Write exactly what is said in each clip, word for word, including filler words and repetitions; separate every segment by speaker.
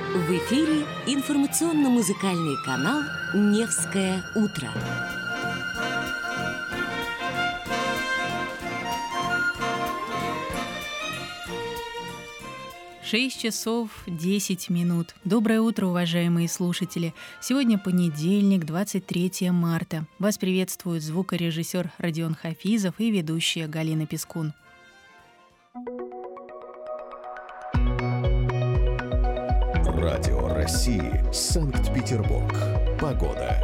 Speaker 1: В эфире информационно-музыкальный канал «Невское утро».
Speaker 2: шесть часов десять минут. Доброе утро, уважаемые слушатели. Сегодня понедельник, двадцать третье марта. Вас приветствует звукорежиссер Родион Хафизов и ведущая Галина Пискун.
Speaker 3: Радио России, Санкт-Петербург. Погода.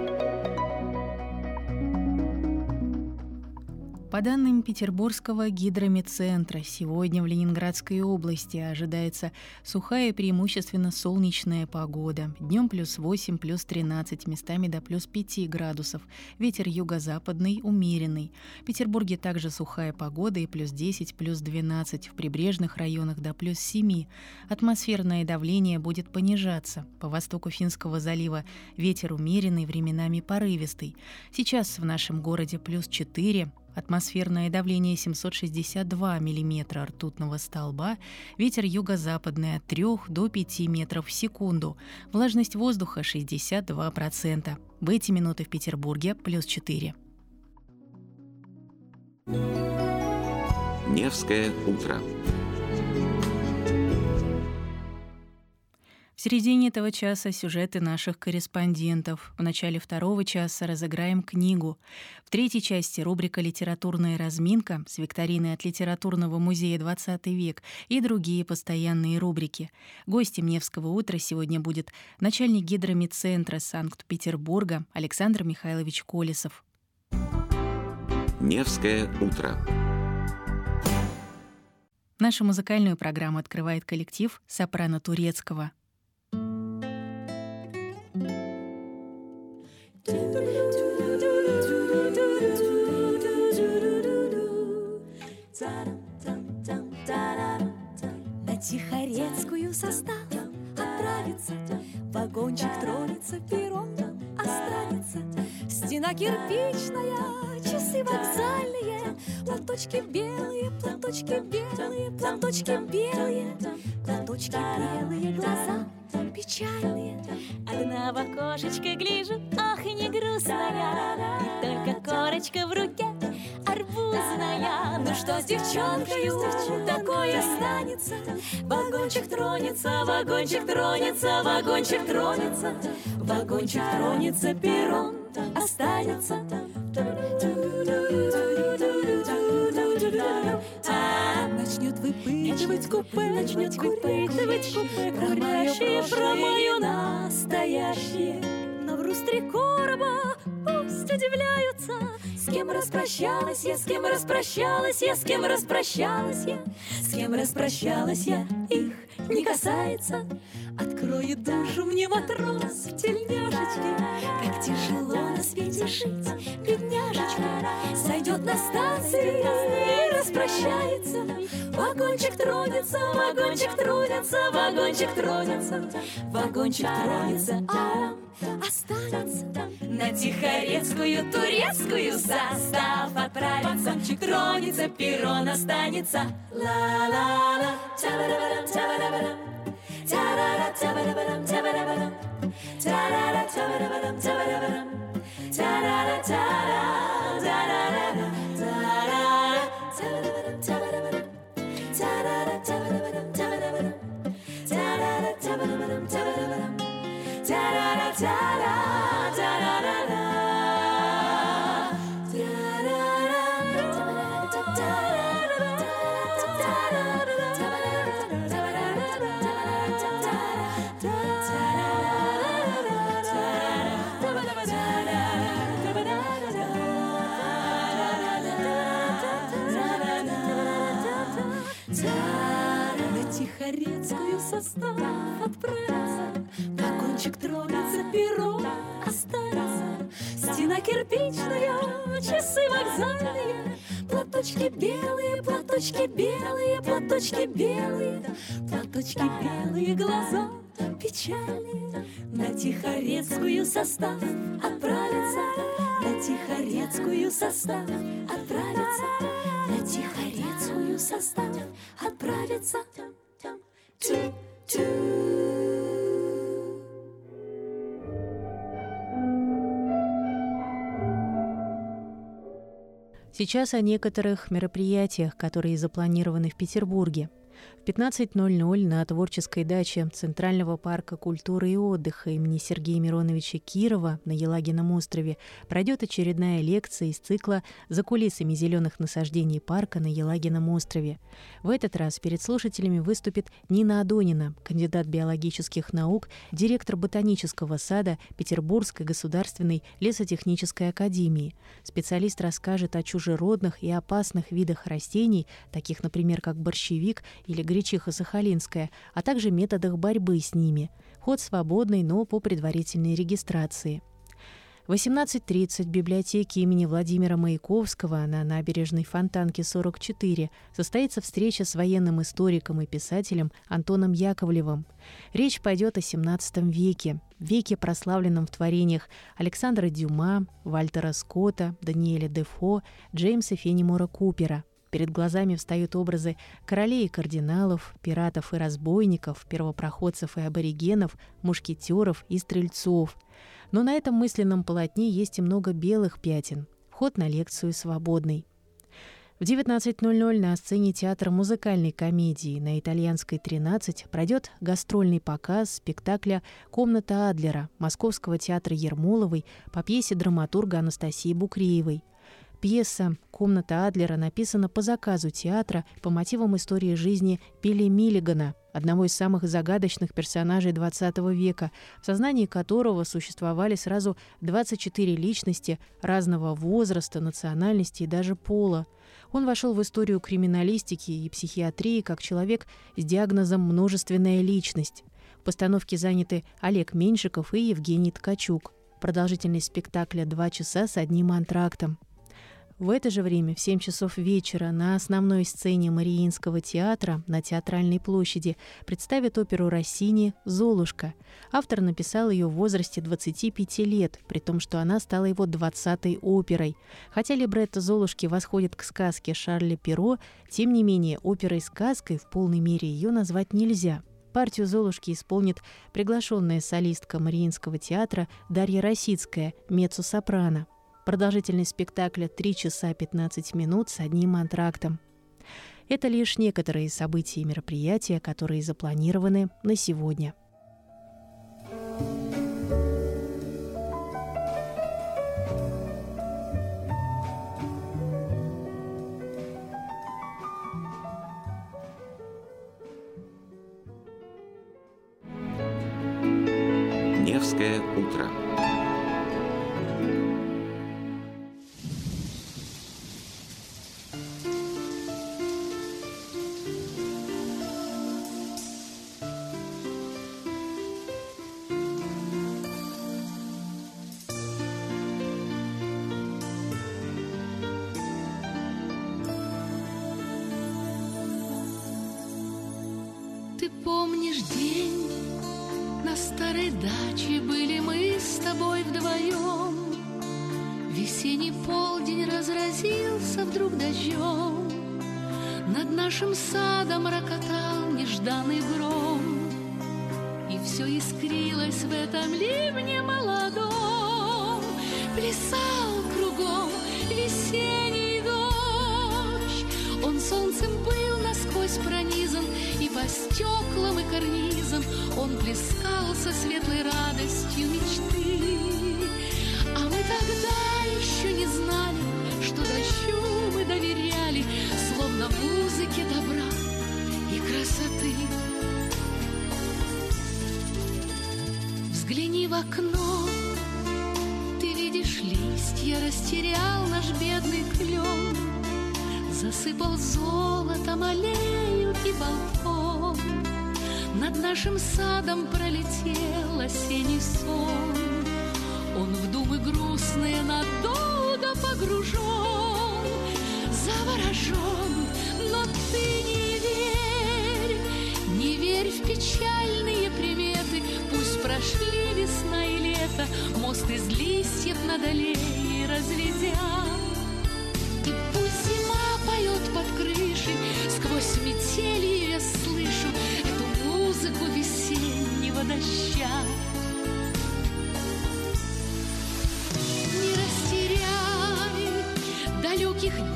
Speaker 2: По данным Петербургского гидрометцентра, сегодня в Ленинградской области ожидается сухая и преимущественно солнечная погода. Днем плюс восемь, плюс тринадцать, местами до плюс пять градусов. Ветер юго-западный, умеренный. В Петербурге также сухая погода и плюс десять, плюс двенадцать. В прибрежных районах до плюс семь. Атмосферное давление будет понижаться. По востоку Финского залива ветер умеренный, временами порывистый. Сейчас в нашем городе плюс четыре. Атмосферное давление семьсот шестьдесят два миллиметра ртутного столба, ветер юго-западный от трёх до пяти метров в секунду, влажность воздуха шестьдесят два процента. В эти минуты в Петербурге плюс четыре.
Speaker 4: Невское утро.
Speaker 2: В середине этого часа сюжеты наших корреспондентов. В начале второго часа разыграем книгу. В третьей части рубрика «Литературная разминка» с викториной от Литературного музея «двадцатый век» и другие постоянные рубрики. Гостем Невского утра сегодня будет начальник гидрометцентра Санкт-Петербурга Александр Михайлович Колесов.
Speaker 4: Невское утро.
Speaker 2: Нашу музыкальную программу открывает коллектив сопрано турецкого.
Speaker 5: На Тихорецкую состав отправится, вагончик тронется, перрон останется. Стена кирпичная, часы вокзальные, платочки белые, платочки белые, платочки белые, платочки белые, глаза печальные. Одна в окошечко гляжу, ах, не грустная, и только корочка в руке арбузная. Ну что с девчонкою такое станется? Вагончик тронется, вагончик тронется, вагончик тронется, вагончик тронется, перрон останется. А начнет выпытывать купе, начнет выпытывать купе, говорящие про мое настоящее. Навру с три короба, пусть удивляются. С кем распрощалась я, с кем распрощалась я, с кем распрощалась я, с кем распрощалась я, их не касается. Откроет душу мне матрос в тельняшечке, как тяжело на свете жить, бедняжечка. Сойдет на станции и распрощается. Вагончик тронется, вагончик тронется, вагончик тронется, вагончик тронется, а он останется. На Тихорецкую, турецкую состав отправится. Вагончик тронется, перрон останется. Ла-ла-ла, та-ба-да-ба-дам, та-ба-да-ба-дам, та-да-да, та-ба-да-ба-дам, та-ба-да-ба-дам, та-да-да, та-ба-да-ба-дам, та-ба-да-ба-дам, та-да-да, та-да, та-да-да-да, та-да-да, та-ба-да-ба-дам, та-ба-да-ба-дам, та-да-да, та-ба-да-ба-дам, та-ба-да-ба-дам, та-да-да, та-ба-да-ба-дам, та-ба-да-ба-дам, та-да-да, та-да, та-да-да-да. Тихорецкую состав отправится. Вагончик тронется, перрон останется. Стена кирпичная, часы вокзальные, платочки белые, платочки белые, платочки белые, платочки белые, глаза печальные. На Тихорецкую состав отправится. На Тихорецкую состав отправится. На Тихорецкую состав отправится. Ту-ту.
Speaker 2: Сейчас о некоторых мероприятиях, которые запланированы в Петербурге. В пятнадцать ноль ноль на творческой даче Центрального парка культуры и отдыха имени Сергея Мироновича Кирова на Елагином острове пройдет очередная лекция из цикла «За кулисами зеленых насаждений парка на Елагином острове». В этот раз перед слушателями выступит Нина Адонина, кандидат биологических наук, директор ботанического сада Петербургской государственной лесотехнической академии. Специалист расскажет о чужеродных и опасных видах растений, таких, например, как борщевик или гречиха сахалинская, а также методах борьбы с ними. Вход свободный, но по предварительной регистрации. В восемнадцать тридцать в библиотеке имени Владимира Маяковского на набережной Фонтанки сорок четыре состоится встреча с военным историком и писателем Антоном Яковлевым. Речь пойдет о семнадцатом веке, веке, прославленном в творениях Александра Дюма, Вальтера Скотта, Даниэля Дефо, Джеймса Феннимора Купера. Перед глазами встают образы королей и кардиналов, пиратов и разбойников, первопроходцев и аборигенов, мушкетеров и стрельцов. Но на этом мысленном полотне есть и много белых пятен. Вход на лекцию свободный. В девятнадцать ноль ноль на сцене театра музыкальной комедии на Итальянской тринадцать пройдет гастрольный показ спектакля «Комната Адлера» Московского театра Ермоловой по пьесе драматурга Анастасии Букреевой. Пьеса «Комната Адлера» написана по заказу театра по мотивам истории жизни Билли Миллигана, одного из самых загадочных персонажей двадцатого века, в сознании которого существовали сразу двадцать четыре личности разного возраста, национальности и даже пола. Он вошел в историю криминалистики и психиатрии как человек с диагнозом «множественная личность». В постановке заняты Олег Меньшиков и Евгений Ткачук. Продолжительность спектакля два часа с одним антрактом. В это же время, в семь часов вечера, на основной сцене Мариинского театра на Театральной площади представят оперу Россини «Золушка». Автор написал ее в возрасте двадцати пяти лет, при том, что она стала его двадцатой оперой. Хотя либретто «Золушки» восходит к сказке Шарля Перро, тем не менее оперой-сказкой в полной мере ее назвать нельзя. Партию «Золушки» исполнит приглашенная солистка Мариинского театра Дарья Росицкая, меццо-сопрано. Продолжительность спектакля три часа пятнадцать минут с одним антрактом. Это лишь некоторые события и мероприятия, которые запланированы на сегодня.
Speaker 4: Невское утро.
Speaker 5: Ты помнишь день? На старой даче были мы с тобой вдвоем. Весенний полдень разразился вдруг дождем. Над нашим садом рокотал нежданный гром. И все искрилось в этом ливне молодом. Плясал кругом весенний дождь. Он солнцем был насквозь пронизан, и по стеклам и карнизам он плескался светлой радостью мечты. А мы тогда еще не знали, что дождю мы доверяли, словно музыке добра и красоты. Взгляни в окно, ты видишь, листья растерял наш бедный клен. Засыпал золотом аллею и балкон. Над нашим садом пролетел осенний сон. Он в думы грустные надолго погружен, заворожен, но ты не верь, не верь в печальные приметы. Пусть прошли весна и лето, мост из листьев над аллеей разведя. И пусть зима поет под крышей, сквозь метели я слышу эту музыку весеннего дождя. Не растеряй далеких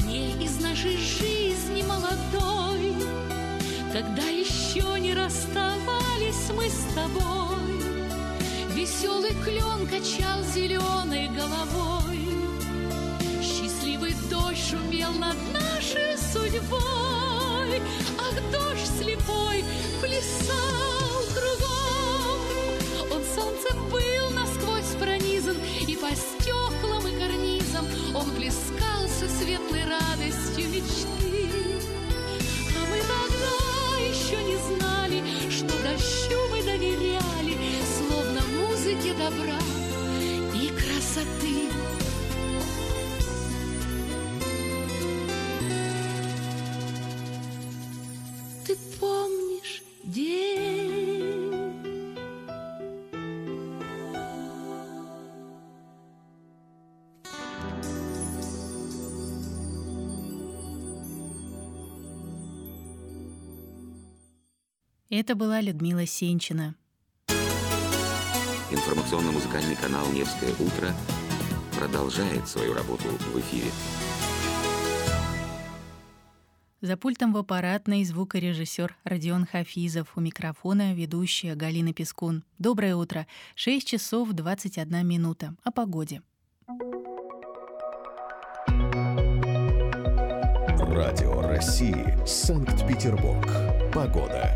Speaker 5: расставались мы с тобой. Веселый клен качал зеленой головой, счастливый дождь шумел над нашей судьбой. Ах, дождь слепой плясал кругом, он солнцем был насквозь пронизан, и по стеклам и карнизам он плескался светлой радостью мечты. А мы тогда еще не знали, что дождю мы доверяли, словно музыке добра и красоты. Ты помнишь день?
Speaker 2: Это была Людмила Сенчина.
Speaker 4: Информационно-музыкальный канал «Невское утро» продолжает свою работу в эфире.
Speaker 2: За пультом в аппаратной звукорежиссер Родион Хафизов, у микрофона ведущая Галина Пескун. Доброе утро. шесть часов двадцать одна минута. О погоде.
Speaker 3: Радио России. Санкт-Петербург. Погода.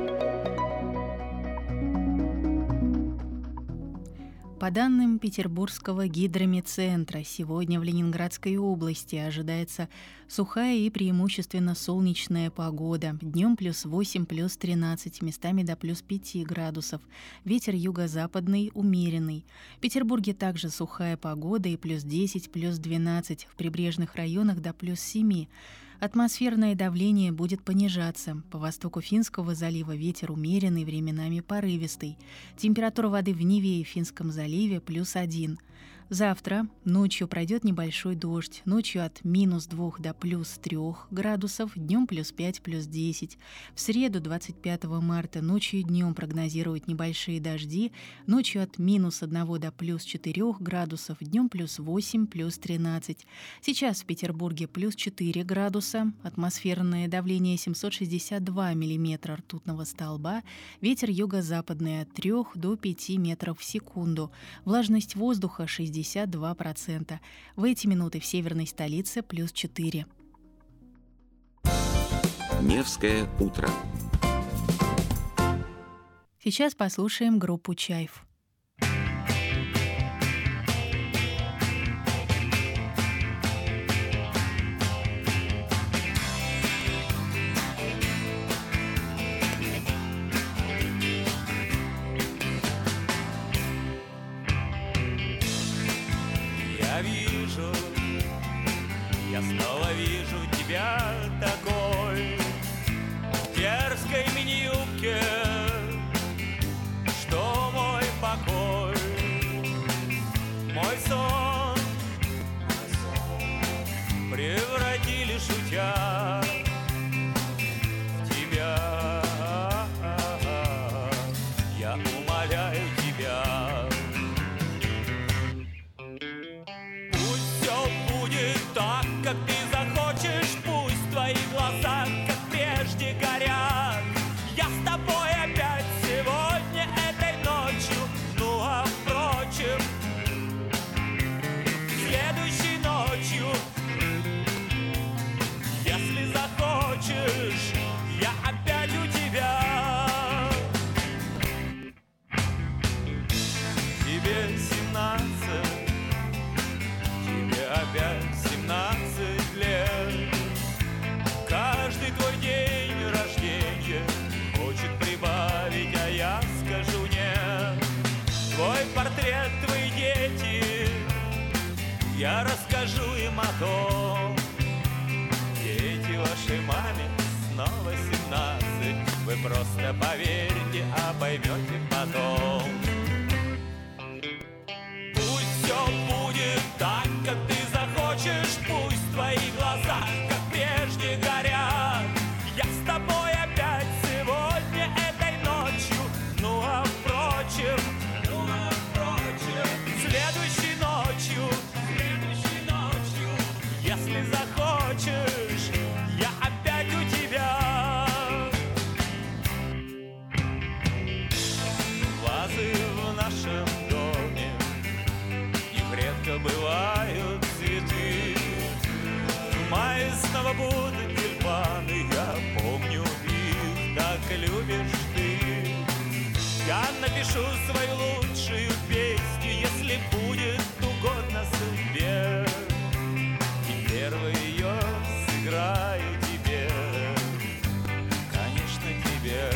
Speaker 2: По данным Петербургского гидромедцентра, сегодня в Ленинградской области ожидается сухая и преимущественно солнечная погода. Днем плюс восемь, плюс тринадцать, местами до плюс пяти градусов. Ветер юго-западный умеренный. В Петербурге также сухая погода и плюс десять, плюс двенадцать, в прибрежных районах до плюс семи. Атмосферное давление будет понижаться. По востоку Финского залива ветер умеренный, временами порывистый. Температура воды в Неве и Финском заливе плюс один. Завтра ночью пройдет небольшой дождь. Ночью от минус двух до плюс трех градусов, днем плюс пять, плюс десять. В среду, двадцать пятого марта, ночью и днем прогнозируют небольшие дожди. Ночью от минус одного до плюс четырех градусов, днем плюс восемь, плюс тринадцать. Сейчас в Петербурге плюс четыре градуса. Атмосферное давление семьсот шестьдесят два миллиметра ртутного столба. Ветер юго-западный от трёх до пяти метров в секунду. Влажность воздуха шестьдесят два процента. В эти минуты в северной столице плюс четыре.
Speaker 4: Невское утро.
Speaker 2: Сейчас послушаем группу «Чайф».
Speaker 6: Я вижу, я снова вижу тебя такой, в дерзкой мини-юбке, что мой покой, мой сон превратили, шутя, в тебя. Я умоляю тебя. Так, как ты захочешь, пусть твои глаза, как прежде, горят. Я с тобой опять сегодня, этой ночью. Ну а впрочем, следующей ночью, если захочешь, я опять у тебя. Тебе семнадцать, тебе опять семнадцать лет. Каждый твой день рождения хочет прибавить, а я скажу нет. Твой портрет, твои дети, я расскажу им о том. Дети, вашей маме снова семнадцать. Вы просто поверьте, а поймете потом. Пусть все будет так, как ты захочешь, пусть твои глаза, как прежде, горят. Я с тобой опять сегодня, этой ночью. Ну а впрочем, ну а впрочем, следующей ночью, следующей ночью, если захочешь, я опять у тебя. Я напишу свою лучшую песню, если будет угодно судьбе, и первый ее сыграю тебе, конечно, тебе.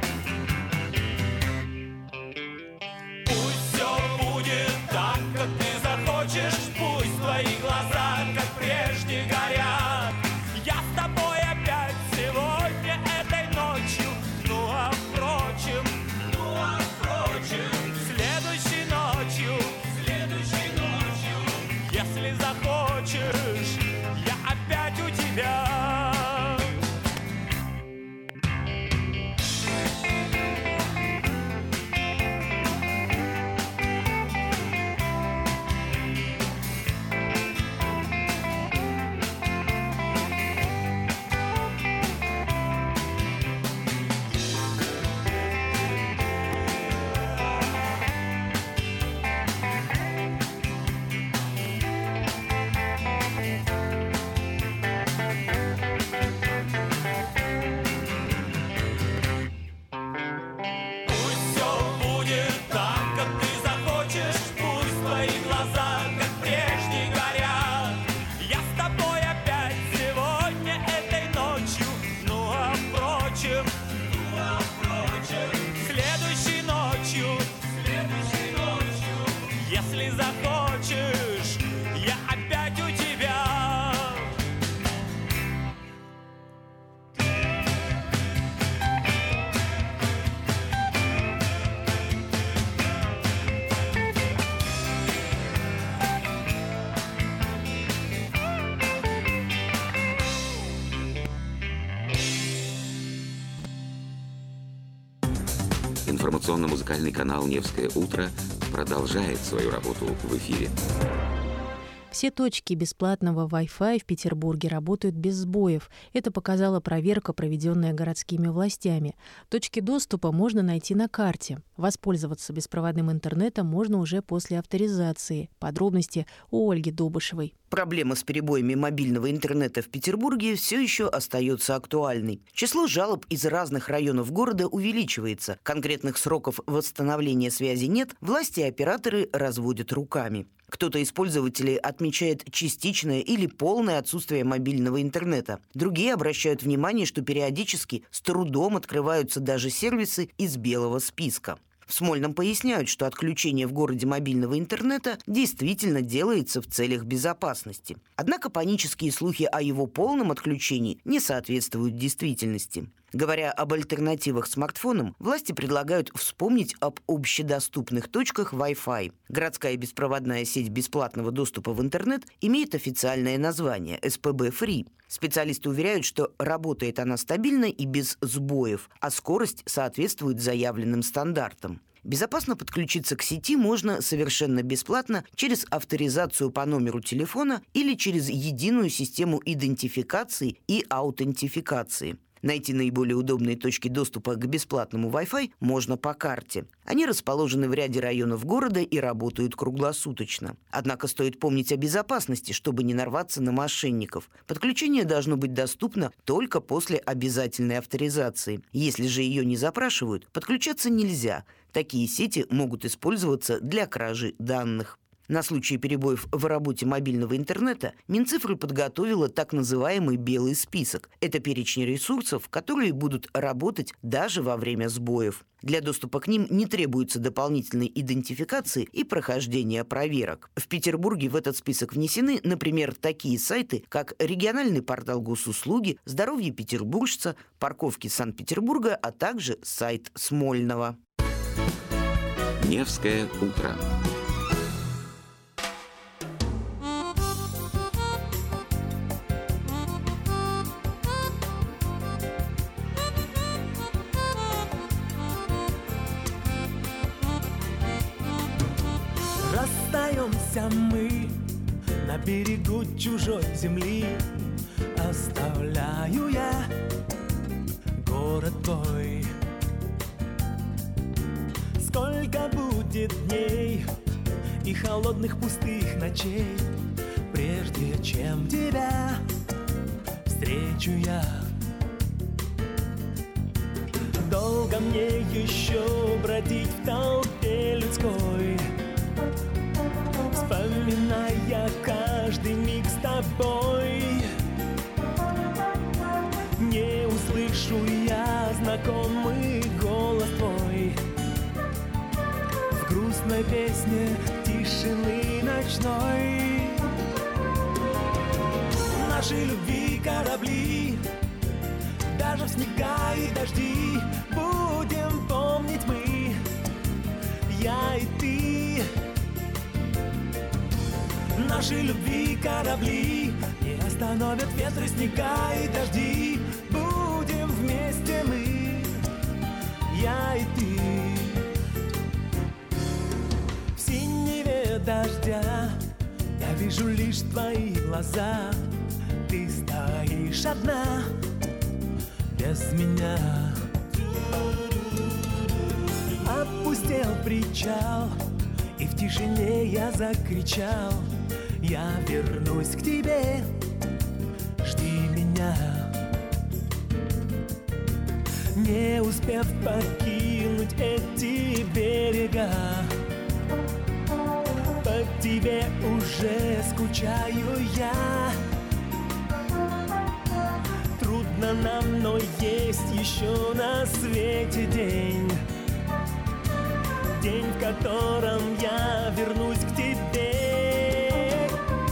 Speaker 6: Пусть все будет так, как ты захочешь, пусть твои глаза, как прежде, горят. Я с тобой опять сегодня этой ночью, ну а впрочем, ну а впрочем, следующей ночью, следующей ночью, если захочешь, я опять у тебя.
Speaker 4: Информационно-музыкальный канал «Невское утро» продолжает свою работу в эфире.
Speaker 2: Все точки бесплатного Wi-Fi в Петербурге работают без сбоев. Это показала проверка, проведенная городскими властями. Точки доступа можно найти на карте. Воспользоваться беспроводным интернетом можно уже после авторизации. Подробности у Ольги Добышевой.
Speaker 7: Проблема с перебоями мобильного интернета в Петербурге все еще остается актуальной. Число жалоб из разных районов города увеличивается. Конкретных сроков восстановления связи нет, власти и операторы разводят руками. Кто-то из пользователей отмечает частичное или полное отсутствие мобильного интернета. Другие обращают внимание, что периодически с трудом открываются даже сервисы из белого списка. В Смольном поясняют, что отключение в городе мобильного интернета действительно делается в целях безопасности. Однако панические слухи о его полном отключении не соответствуют действительности. Говоря об альтернативах смартфонам, власти предлагают вспомнить об общедоступных точках Wi-Fi. Городская беспроводная сеть бесплатного доступа в интернет имеет официальное название эс пэ бэ Free. Специалисты уверяют, что работает она стабильно и без сбоев, а скорость соответствует заявленным стандартам. Безопасно подключиться к сети можно совершенно бесплатно через авторизацию по номеру телефона или через единую систему идентификации и аутентификации. Найти наиболее удобные точки доступа к бесплатному Wi-Fi можно по карте. Они расположены в ряде районов города и работают круглосуточно. Однако стоит помнить о безопасности, чтобы не нарваться на мошенников. Подключение должно быть доступно только после обязательной авторизации. Если же ее не запрашивают, подключаться нельзя. Такие сети могут использоваться для кражи данных. На случай перебоев в работе мобильного интернета Минцифры подготовила так называемый «белый список». Это перечень ресурсов, которые будут работать даже во время сбоев. Для доступа к ним не требуется дополнительной идентификации и прохождения проверок. В Петербурге в этот список внесены, например, такие сайты, как региональный портал госуслуги, здоровье петербуржца, парковки Санкт-Петербурга, а также сайт Смольного.
Speaker 4: «Невское утро».
Speaker 8: Расстаемся мы на берегу чужой земли. Оставляю я город твой. Сколько будет дней и холодных пустых ночей, прежде чем тебя встречу я. Долго мне еще бродить бродить в толпе людской, вспоминая каждый миг с тобой. Не услышу я знакомый голос твой в грустной песне тишины ночной. Наши любви корабли, даже в снега и дожди, будем помнить мы, я и ты. Наши любви корабли не остановят ветры, снега и дожди, будем вместе мы, я и ты. В синеве дождя я вижу лишь твои глаза, ты стоишь одна, без меня. Опустел причал, и в тишине я закричал: я вернусь к тебе, жди меня. Не успев покинуть эти берега, по тебе уже скучаю я. Трудно нам, но есть еще на свете день, день, в котором я вернусь к тебе.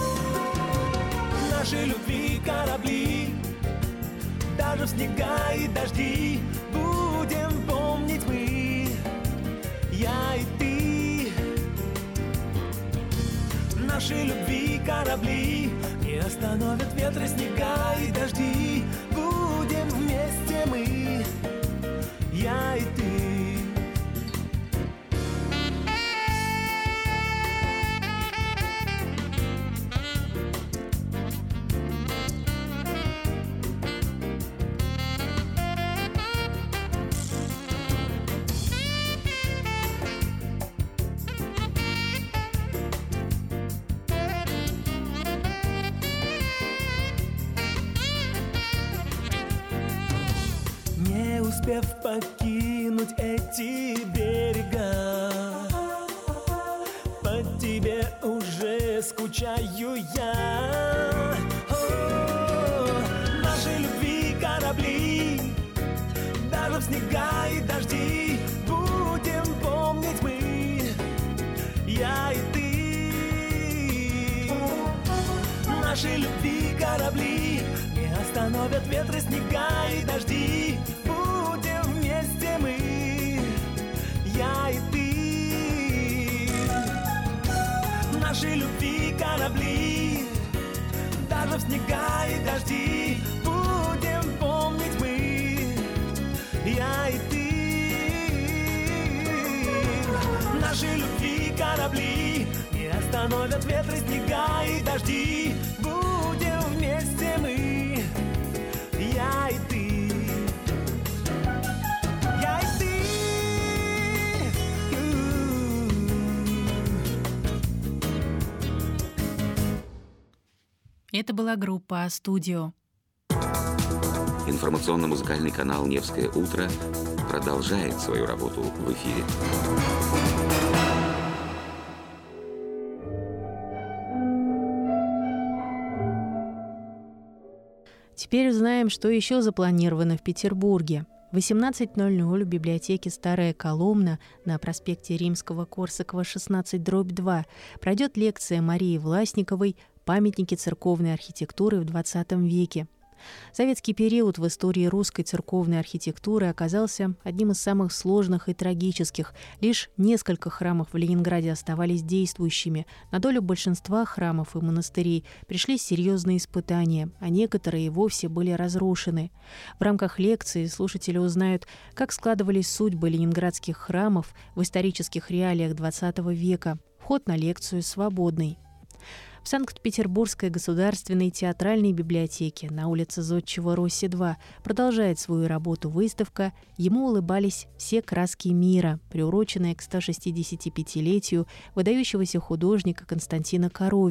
Speaker 8: Наши любви корабли, даже в снега и дожди, будем помнить мы, я и ты. Наши любви корабли не остановят ветры, снега и дожди, будем вместе мы, я и ты. Успев покинуть эти берега, по тебе уже скучаю я. О, наши любви корабли, даже в снега и дожди, будем помнить мы, я и ты. Наши любви корабли не остановят ветры, снега и дожди, вместе мы, я и ты. Наши любви корабли, даже в снега и дожди, будем помнить мы, я и ты. Наши любви корабли не остановят ветры, снега и дожди, будем вместе мы, я и ты.
Speaker 2: Это была группа «Студио».
Speaker 4: Информационно-музыкальный канал «Невское утро» продолжает свою работу в эфире.
Speaker 2: Теперь узнаем, что еще запланировано в Петербурге. В восемнадцать ноль ноль в библиотеке «Старая Коломна» на проспекте Римского-Корсакова, шестнадцать дробь два пройдет лекция Марии Власниковой «Памятники церковной архитектуры в двадцатом веке». Советский период в истории русской церковной архитектуры оказался одним из самых сложных и трагических. Лишь несколько храмов в Ленинграде оставались действующими. На долю большинства храмов и монастырей пришли серьезные испытания, а некоторые и вовсе были разрушены. В рамках лекции слушатели узнают, как складывались судьбы ленинградских храмов в исторических реалиях двадцатого века. Вход на лекцию свободный. В Санкт-Петербургской государственной театральной библиотеке на улице Зодчего Росси два продолжает свою работу выставка «Ему улыбались все краски мира», приуроченная к сто шестидесятипятилетию выдающегося художника Константина Коровина.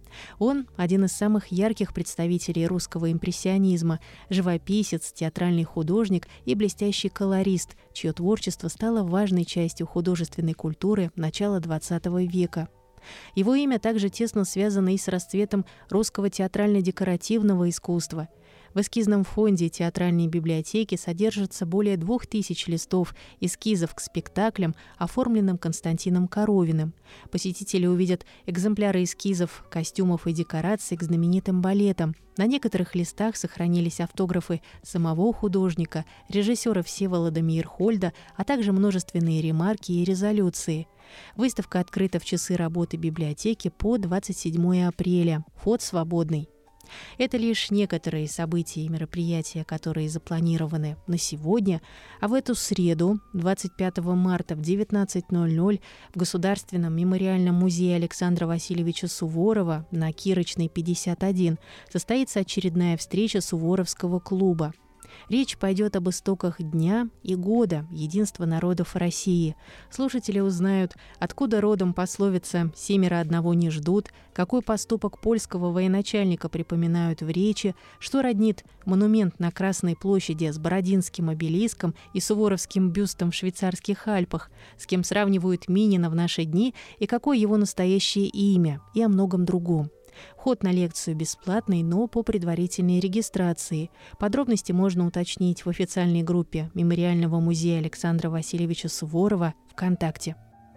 Speaker 2: Он – один из самых ярких представителей русского импрессионизма, живописец, театральный художник и блестящий колорист, чье творчество стало важной частью художественной культуры начала двадцатого века. Его имя также тесно связано и с расцветом русского театрально-декоративного искусства. В эскизном фонде театральной библиотеки содержится более двух тысяч листов эскизов к спектаклям, оформленным Константином Коровиным. Посетители увидят экземпляры эскизов, костюмов и декораций к знаменитым балетам. На некоторых листах сохранились автографы самого художника, режиссера Всеволода Мейерхольда, а также множественные ремарки и резолюции. Выставка открыта в часы работы библиотеки по двадцать седьмое апреля. Вход свободный. Это лишь некоторые события и мероприятия, которые запланированы на сегодня, а в эту среду, двадцать пятого марта в девятнадцать ноль ноль в Государственном мемориальном музее Александра Васильевича Суворова на Кирочной, пятьдесят один, состоится очередная встреча Суворовского клуба. Речь пойдет об истоках дня и года единства народов России. Слушатели узнают, откуда родом пословица «семеро одного не ждут», какой поступок польского военачальника припоминают в речи, что роднит монумент на Красной площади с Бородинским обелиском и Суворовским бюстом в швейцарских Альпах, с кем сравнивают Минина в наши дни и какое его настоящее имя, и о многом другом. Вход на лекцию бесплатный, но по предварительной регистрации. Подробности можно уточнить в официальной группе Мемориального музея Александра Васильевича Суворова ВКонтакте.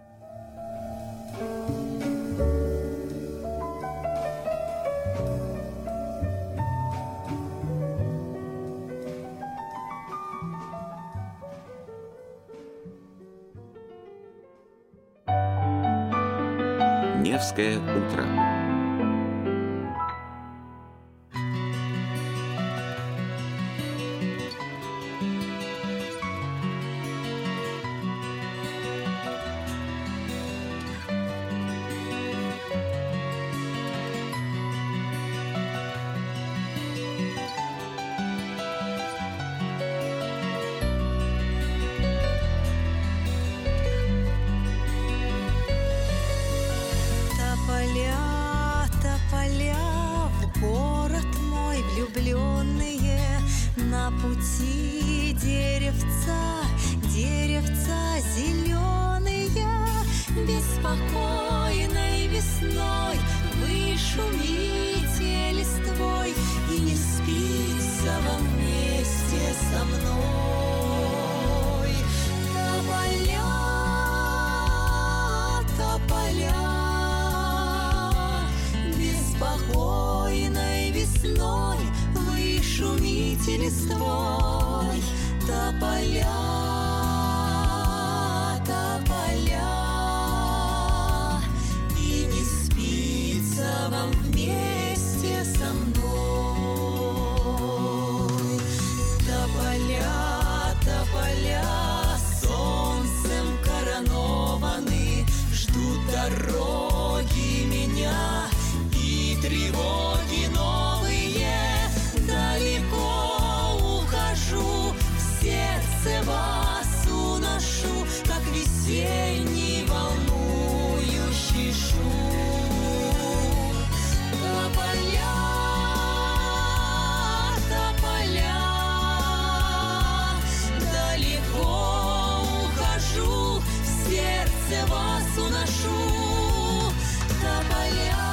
Speaker 4: Невское утро.
Speaker 9: На пути деревца, деревца зеленые, беспокойной весной вы шумите листвой и не спится вам вместе со мной. Тополя, тополя, беспокойной весной вы шумите листвой, тополя, тополя, и не спится вам вместе со мной. Тополя, тополя, солнцем коронованы, ждут дороги меня и тревоги новые. Далеко ухожу, в сердце вас уношу, как весенний волнующий шум. Тополя, тополя, далеко ухожу, в сердце вас уношу. Тополя,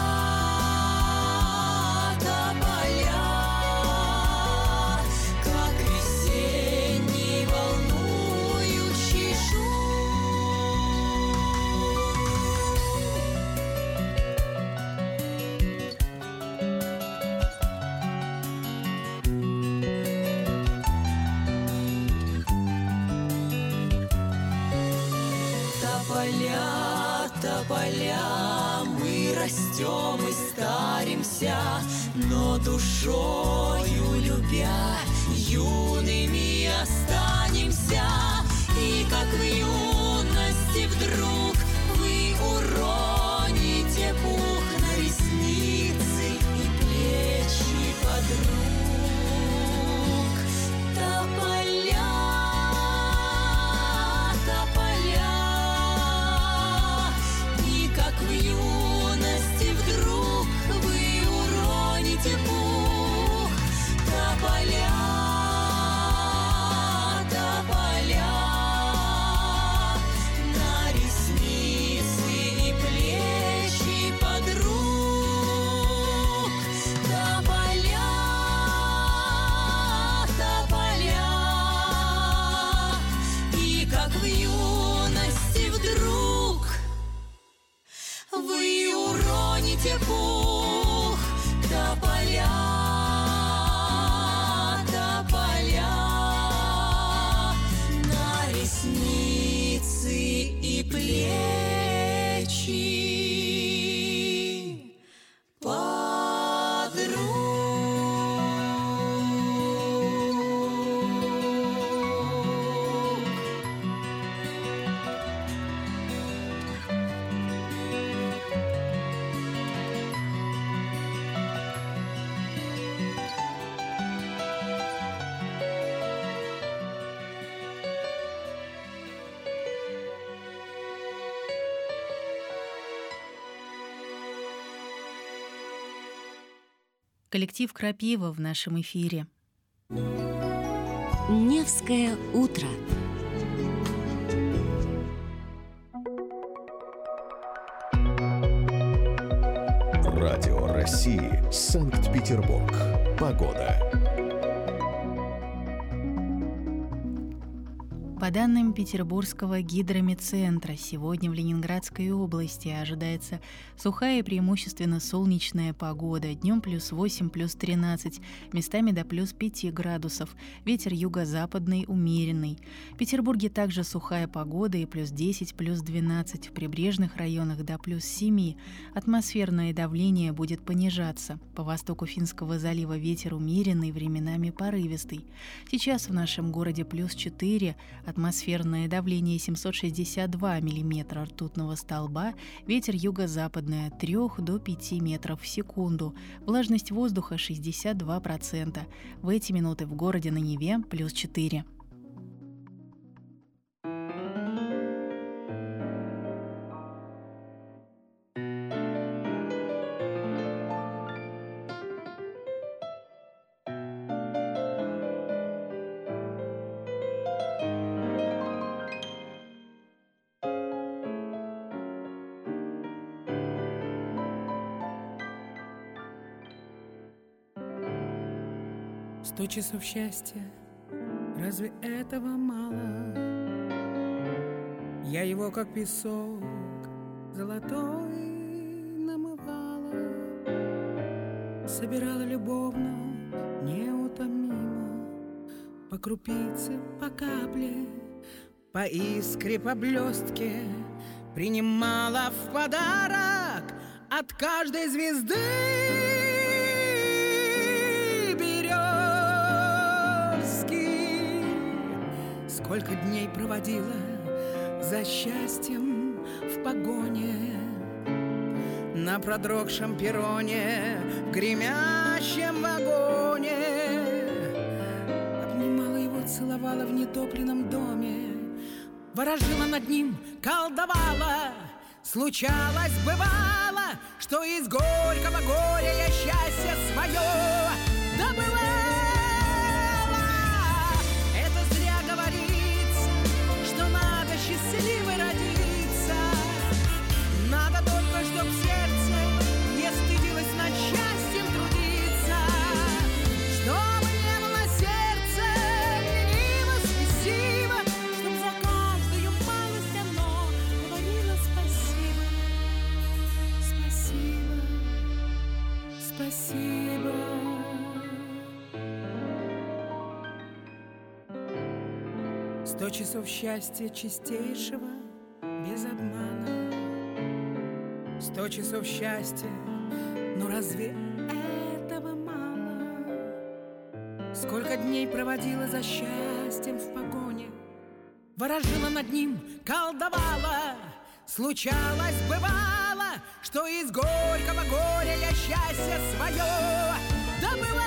Speaker 9: тополя, тополя, мы растем и старимся, но душою любя юными останемся. И как в юности вдруг вы уроните пух на ресницы и плечи подруг. Тополя, тополя, в юности вдруг вы
Speaker 2: Коллектив «Крапива» в нашем эфире.
Speaker 1: Невское утро.
Speaker 3: Радио России. Санкт-Петербург. Погода.
Speaker 2: По данным Петербургского гидромедцентра, сегодня в Ленинградской области ожидается сухая и преимущественно солнечная погода. Днем плюс восемь, плюс тринадцать, местами до плюс пяти градусов. Ветер юго-западный умеренный. В Петербурге также сухая погода и плюс десять, плюс двенадцать. В прибрежных районах до плюс семи. Атмосферное давление будет понижаться. По востоку Финского залива ветер умеренный, временами порывистый. Сейчас в нашем городе плюс четыре. Атмосферное давление семьсот шестьдесят два миллиметра ртутного столба, ветер юго-западный от трёх до пяти метров в секунду, влажность воздуха шестьдесят два процента. В эти минуты в городе на Неве плюс четыре.
Speaker 10: Сто часов счастья, разве этого мало? Я его, как песок золотой, намывала, собирала любовно, неутомимо, по крупице, по капле, по искре, по блестке, принимала в подарок от каждой звезды. Сколько дней проводила за счастьем в погоне, на продрогшем перроне, в гремящем вагоне. Обнимала его, целовала в нетопленном доме, ворожила над ним, колдовала. Случалось, бывало, что из горького горя я счастье свое добыла. Счастливой родиться надо только, чтоб сердце не стыдилось над счастьем трудиться, чтобы не было сердце лениво, спесиво, чтоб за каждую малость оно говорило спасибо, спасибо, спасибо. Сто часов счастья чистейшего, без обмана. Сто часов счастья, но разве этого мало? Сколько дней проводила за счастьем в погоне, ворожила над ним, колдовала. Случалось, бывало, что из горького горя я счастье свое добыла.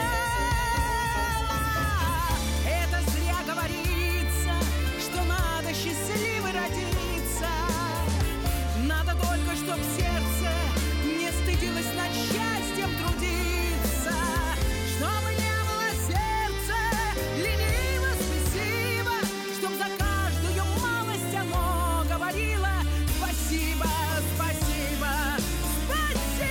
Speaker 10: Это зря говорится, что надо счастливой родиться. Надо только, чтоб сердце не стыдилось над счастьем трудиться, чтобы не было сердца лениво, спесиво, чтоб за каждую малость оно говорило спасибо, спасибо, спасибо.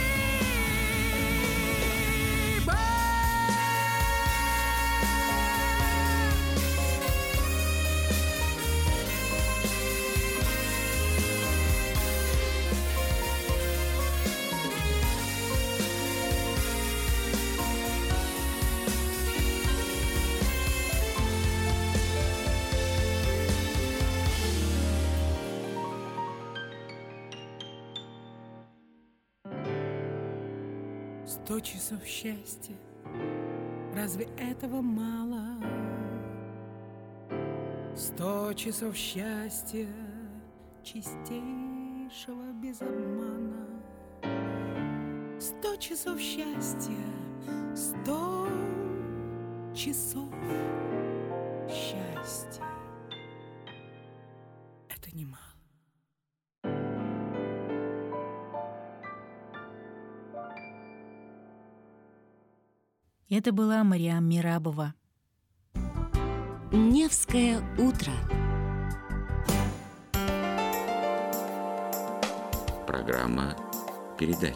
Speaker 10: Сто часов счастья, разве этого мало? Сто часов счастья, чистейшего без обмана. Сто часов счастья, сто часов счастья. Это немало.
Speaker 2: Это была Мариам Мерабова.
Speaker 1: Невское утро.
Speaker 4: Программа передач.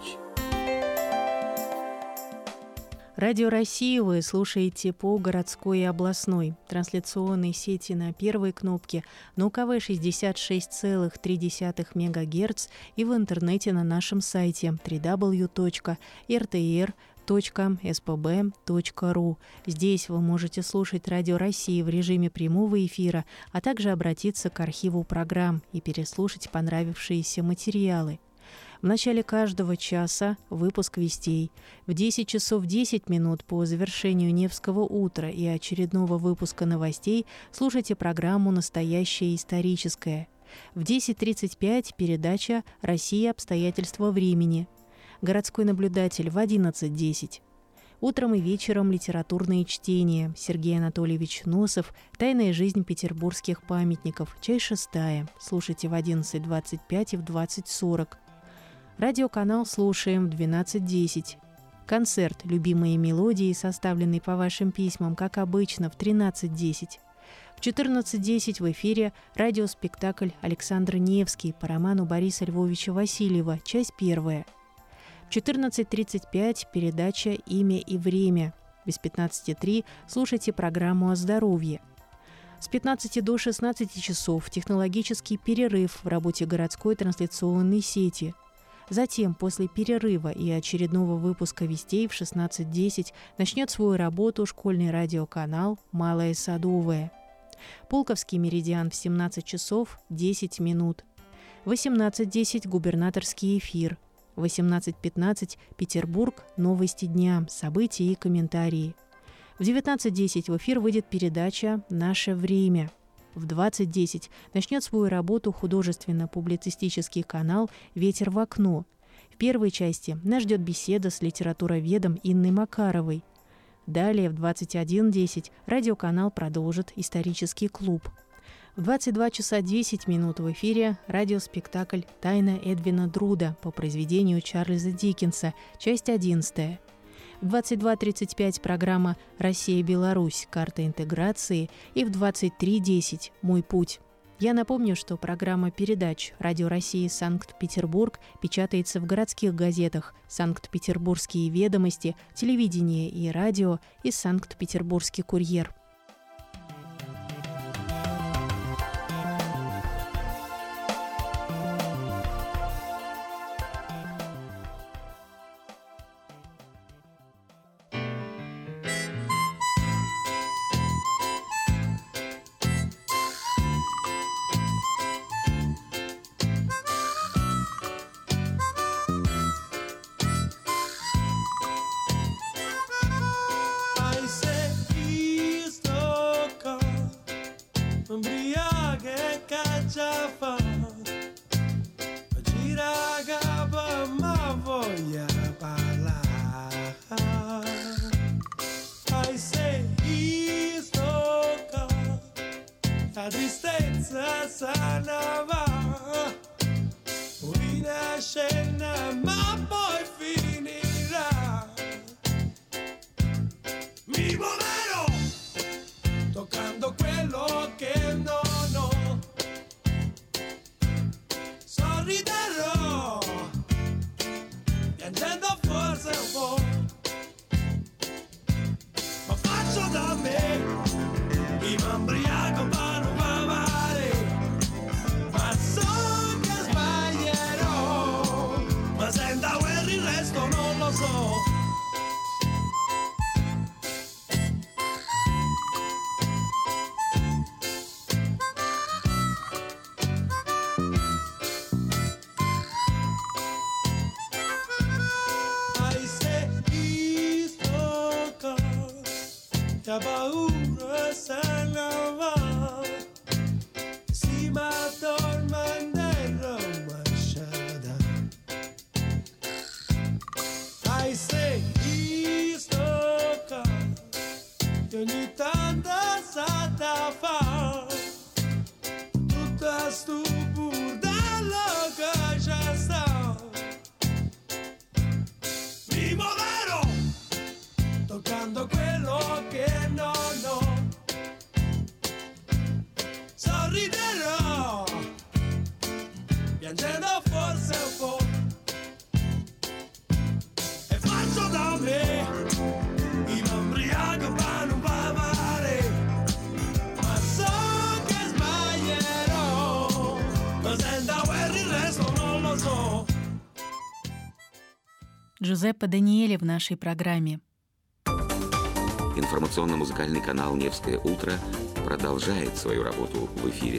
Speaker 2: Радио России вы слушаете по городской и областной трансляционной сети на первой кнопке на УКВ шестьдесят шесть целых три десятых мегагерц и в интернете на нашем сайте дабл ю дабл ю дабл ю точка эр тэ эр точка эс пэ бэ точка ру. Здесь вы можете слушать Радио России в режиме прямого эфира, а также обратиться к архиву программ и переслушать понравившиеся материалы. В начале каждого часа выпуск вестей. В десять часов десять минут по завершению Невского утра и очередного выпуска новостей слушайте программу «Настоящее историческое». В десять тридцать пять передача «Россия. Обстоятельства времени». Городской наблюдатель в одиннадцать десять. Утром и вечером литературные чтения. Сергей Анатольевич Носов «Тайная жизнь петербургских памятников». Часть шестая. Слушайте в одиннадцать двадцать пять и в двадцать сорок. Радиоканал «Слушаем» в двенадцать десять. Концерт «Любимые мелодии», составленный по вашим письмам, как обычно, в тринадцать десять. В четырнадцать десять в эфире радиоспектакль «Александр Невский» по роману Бориса Львовича Васильева, часть первая. В четырнадцать тридцать пять передача «Имя и время». Без пятнадцати три слушайте программу о здоровье. С пятнадцати до шестнадцати часов технологический перерыв в работе городской трансляционной сети. Затем, после перерыва и очередного выпуска вестей в шестнадцать десять начнет свою работу школьный радиоканал «Малое Садовое». Пулковский меридиан в семнадцать часов десять минут. В восемнадцать десять губернаторский эфир. В восемнадцать пятнадцать Петербург. Новости дня, события и комментарии. В девятнадцать десять в эфир выйдет передача «Наше время». В двадцать десять начнет свою работу художественно-публицистический канал «Ветер в окно». В первой части нас ждет беседа с литературоведом Инной Макаровой. Далее в двадцать один десять радиоканал продолжит исторический клуб. В двадцать два часа десять минут в эфире радиоспектакль «Тайна Эдвина Друда» по произведению Чарльза Диккенса, часть одиннадцатая. В двадцать два тридцать пять программа «Россия-Беларусь. Карта интеграции» и в двадцать три десять «Мой путь». Я напомню, что программа передач «Радио России. Санкт-Петербург» печатается в городских газетах «Санкт-Петербургские ведомости», «Телевидение и радио» и «Санкт-Петербургский курьер».
Speaker 8: Tocando facendo forse un po'. E faccio da me, mi m'ambriaco ma non va male. Ma so che sbaglierò, ma senza guerra il resto non lo so.
Speaker 2: Джузеппе Даниэле в нашей программе.
Speaker 4: Информационно-музыкальный канал «Невское утро» продолжает свою работу в эфире.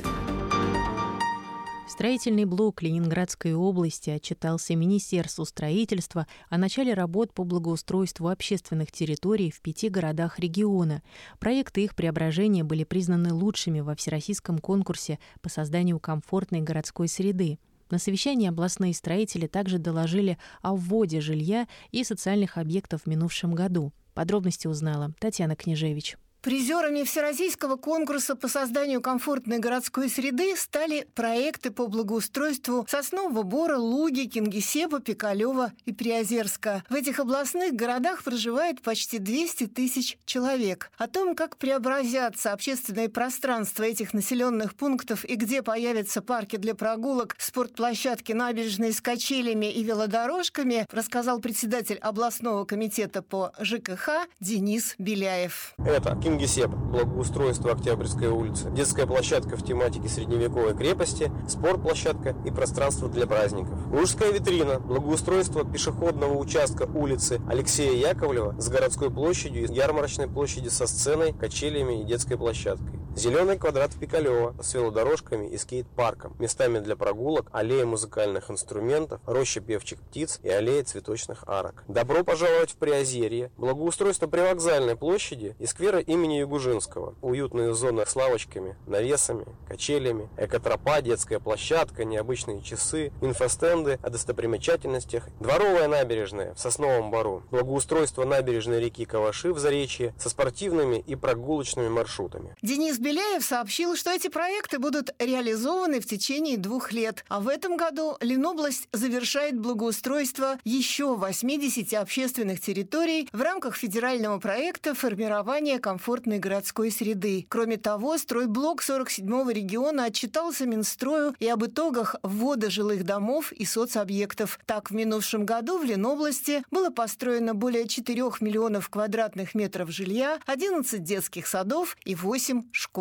Speaker 2: Строительный блок Ленинградской области отчитался Министерству строительства о начале работ по благоустройству общественных территорий в пяти городах региона. Проекты их преображения были признаны лучшими во всероссийском конкурсе по созданию комфортной городской среды. На совещании областные строители также доложили о вводе жилья и социальных объектов в минувшем году. Подробности узнала Татьяна Княжевич.
Speaker 11: Призерами всероссийского конкурса по созданию комфортной городской среды стали проекты по благоустройству Соснового Бора, Луги, Кингисеппа, Пикалева и Приозерска. В этих областных городах проживает почти двести тысяч человек. О том, как преобразятся общественные пространства этих населенных пунктов и где появятся парки для прогулок, спортплощадки, набережные с качелями и велодорожками, рассказал председатель областного комитета по ЖКХ Денис Беляев.
Speaker 12: Это Кингисепп, благоустройство Октябрьской улицы, детская площадка в тематике средневековой крепости, спортплощадка и пространство для праздников. Лужская витрина, благоустройство пешеходного участка улицы Алексея Яковлева с городской площадью и ярмарочной площади со сценой, качелями и детской площадкой. Зеленый квадрат Пикалева с велодорожками и скейт-парком, местами для прогулок, аллея музыкальных инструментов, роща певчих птиц и аллея цветочных арок. Добро пожаловать в Приозерье, благоустройство привокзальной площади и сквера имени Ягужинского. Уютные зоны с лавочками, навесами, качелями, экотропа, детская площадка, необычные часы, инфостенды о достопримечательностях, дворовая набережная в Сосновом Бору, благоустройство набережной реки Каваши в Заречье со спортивными и прогулочными маршрутами.
Speaker 11: Денис Беляев сообщил, что эти проекты будут реализованы в течение двух лет. А в этом году Ленобласть завершает благоустройство еще восьмидесяти общественных территорий в рамках федерального проекта формирования комфортной городской среды. Кроме того, стройблок сорок седьмого региона отчитался Минстрою и об итогах ввода жилых домов и соцобъектов. Так, в минувшем году в Ленобласти было построено более четырёх миллионов квадратных метров жилья, одиннадцать детских садов и восемь школ.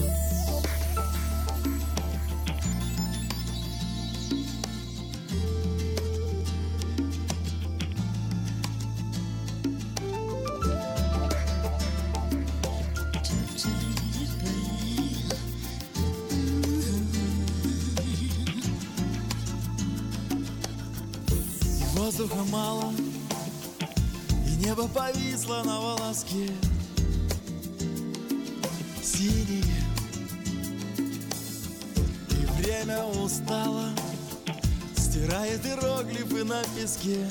Speaker 8: Воздуха мало, и небо повисло на волоске. Синее, и время устало, стирает иероглифы на песке.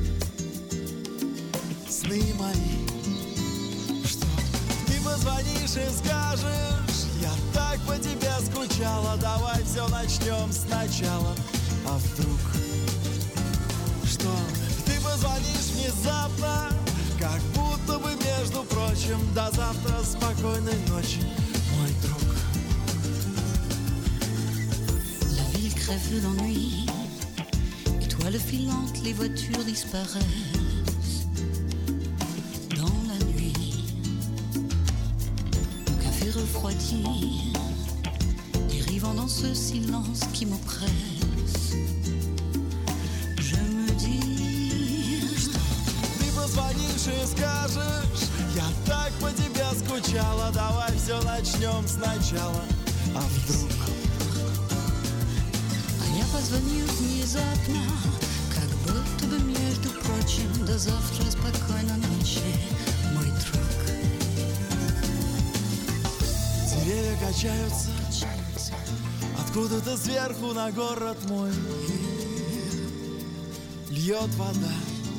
Speaker 8: Сны мои, что ты позвонишь и скажешь: я так по тебе скучала, давай все начнем сначала. А вдруг, что ты позвонишь внезапно, как будто бы, между прочим, до завтра, спокойной ночи, мой друг.
Speaker 13: La ville crève d'ennui, étoiles filantes, les voitures disparaissent dans la nuit. Mon café refroidi, dérivant dans ce silence qui m'oppresse. Je me dis, что
Speaker 8: позвонишь и скажешь: я так по тебе скучала, давай все начнем сначала. А вдруг?
Speaker 13: А я позвоню внезапно, как будто бы, между прочим, до завтра, спокойной ночи, мой друг.
Speaker 8: Деревья качаются, откуда-то сверху на город мой льет вода.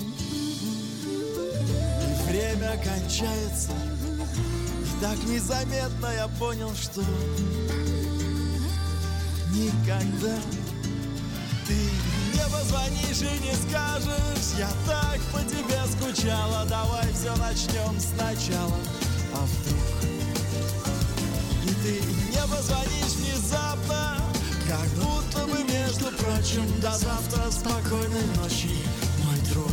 Speaker 8: Время кончается, и так незаметно я понял, что никогда ты не позвонишь и не скажешь: я так по тебе скучала, давай все начнем сначала. А вдруг и ты не позвонишь внезапно, как будто бы, между прочим, прочим, до завтра, спокойной ночи, мой друг.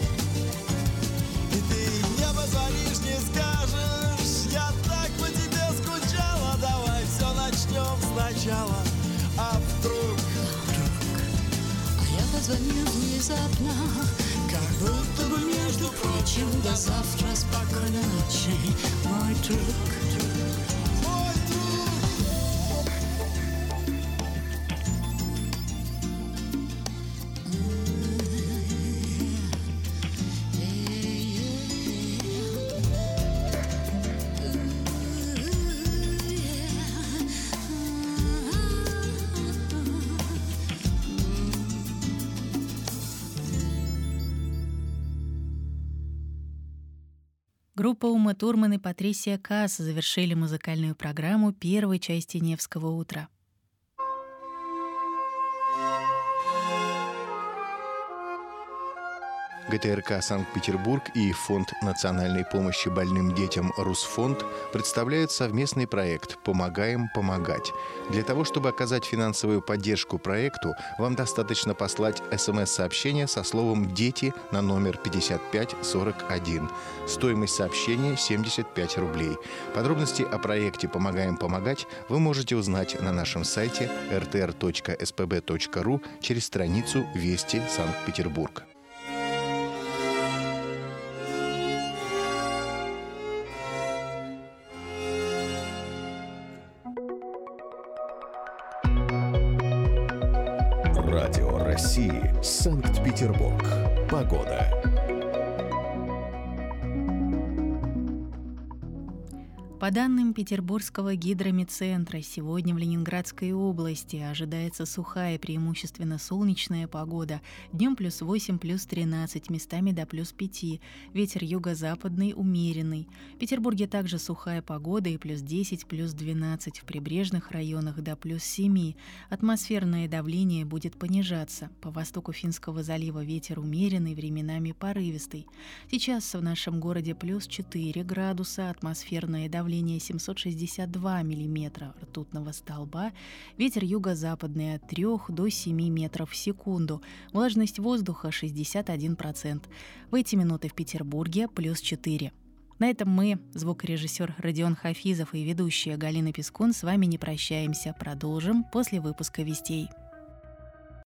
Speaker 8: И ты не позвонишь, не скажешь, я так по тебе скучала, давай все начнем сначала, а вдруг,
Speaker 13: вдруг, а я позвоню внезапно, как будто бы, между прочим, до завтра, спокойной ночи, мой друг.
Speaker 2: Группа Ума Турман и Патрисия Каас завершили музыкальную программу первой части «Невского утра».
Speaker 14: ГТРК «Санкт-Петербург» и Фонд национальной помощи больным детям «Русфонд» представляют совместный проект «Помогаем помогать». Для того, чтобы оказать финансовую поддержку проекту, вам достаточно послать смс-сообщение со словом «Дети» на номер пятьдесят пять сорок один. Стоимость сообщения семьдесят пять рублей. Подробности о проекте «Помогаем помогать» вы можете узнать на нашем сайте эр тэ эр точка эс пэ бэ точка ру через страницу «Вести Санкт-Петербург».
Speaker 3: Радио России, Санкт-Петербург. Погода.
Speaker 2: По данным Петербургского гидромедцентра, сегодня в Ленинградской области ожидается сухая, преимущественно солнечная погода. Днем плюс восемь, плюс тринадцать, местами до плюс пяти. Ветер юго-западный умеренный. В Петербурге также сухая погода и плюс десять, плюс двенадцать. В прибрежных районах до плюс семи. Атмосферное давление будет понижаться. По востоку Финского залива ветер умеренный, временами порывистый. Сейчас в нашем городе плюс четыре градуса, атмосферное давление семьсот шестьдесят два миллиметра ртутного столба, ветер юго-западный от трёх до семи метров в секунду, влажность воздуха шестьдесят один процент. В эти минуты в Петербурге плюс четыре. На этом мы, звукорежиссер Родион Хафизов и ведущая Галина Пескун, с вами не прощаемся. Продолжим после выпуска вестей.